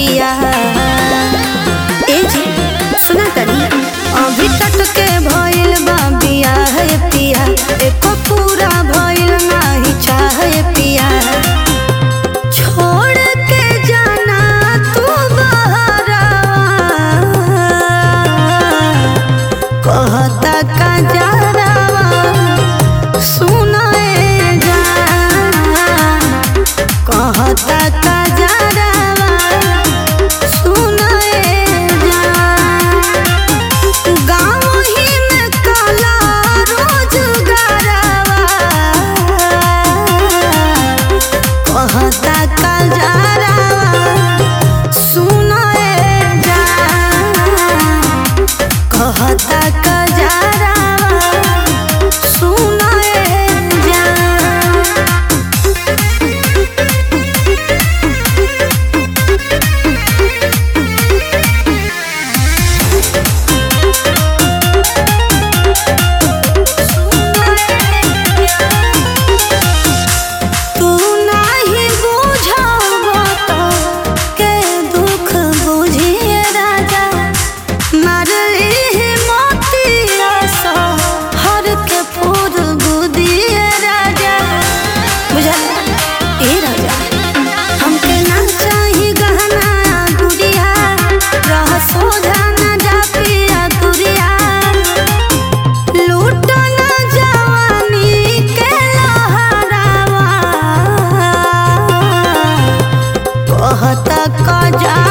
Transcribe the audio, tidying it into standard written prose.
पिया। ए जी सुना तनी अभी तक के भइल बा बिया है पिया, एको पूरा भइल नाही चाहे पिया। छोड़ के जाना तू बहरवा, कहता का जरवा सुना ए जान, कहता का जरवा सुना ए जान। गाँव ही में काला रोजगारवा, कहता का जरवा सुना ए जान, कहता का जरवा सुना ए जान। तू नाही बुझबो तो के दुख बुझिए राजा, मारली मोतिया सा हर के फूल बुदिए राजा। बुझा ए राजा हमके ना चाही गहना गुड़िया, रह सोझा ना जा पिया दुरिया। लूटा ना जवानी के लहरावा, कहता का जा